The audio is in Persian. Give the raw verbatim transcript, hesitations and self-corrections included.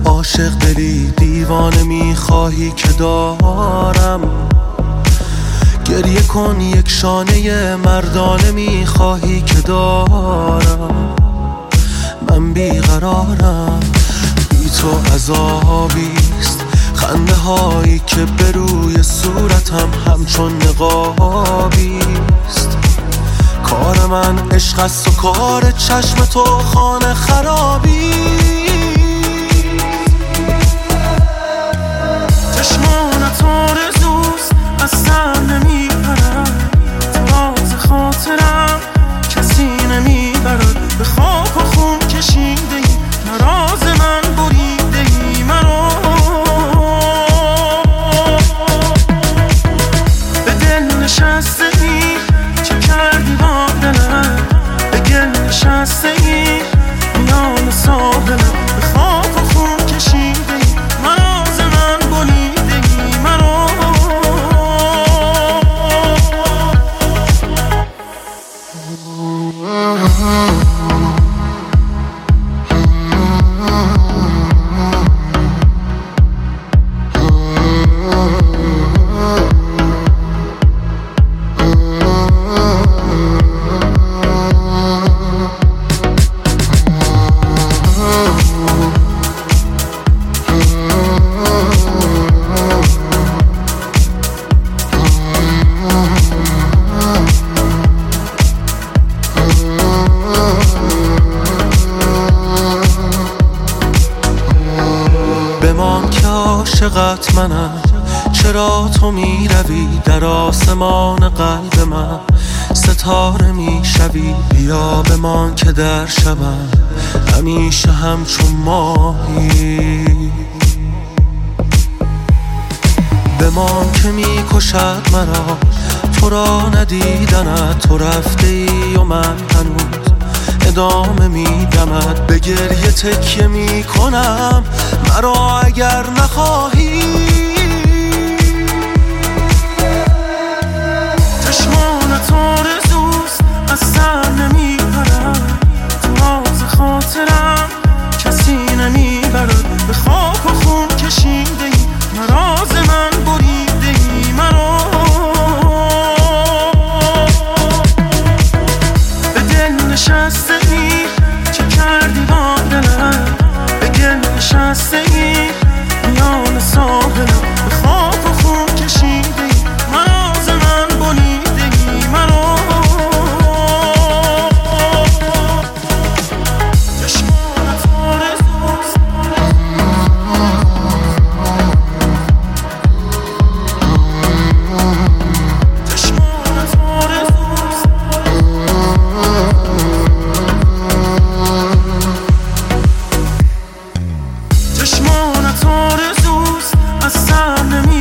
عاشق دلی دیوانه میخواهی که دارم، گریه کن یک شانه مردانه میخواهی که دارم. من بیقرارم، بی تو عذابیست، خنده هایی که به روی صورتم همچون نقابیست. کار من عشق است و کار چشم تو خانه خرابی. چشمانت آرزوست از سر نمیپرد، تو راز خاطرم کسی نمیبرد. به خاک و خون کشیده ای نراز من بریده ای مرا. به دل نشسته ای چه کردی با دلم، به گل نشسته ای میان ساحلم. به خاک و خون کشیده ای نراز من بریده ای مرا. بمان که عاشقت منم، چرا تو می روی در آسمان قلب من، ستاره می شوی. بیا بمان که در شبم همیشه همچون ماهی. بمان که می کشد مرا تو را ندیدنت، تو رفته ای و من هنوز ادامه میدمد. به گریه تکیه میکنم مرا اگر نخواهی. چشمانت آرزوست از سر نمیپرد، تو راز خاطرم کسی نمیبرد. به خاک و خون کشیده ای نراز من بریده ای مرا. به دل نشسته ای چه کردی با دلم، به گل نشسته ای میان ساحلم. به خاک و خون کشیده ای نراز من بریده ای مرا. چشمانت آرزوست چشمانت آرزوست چشمانت آرزوست از سر نمی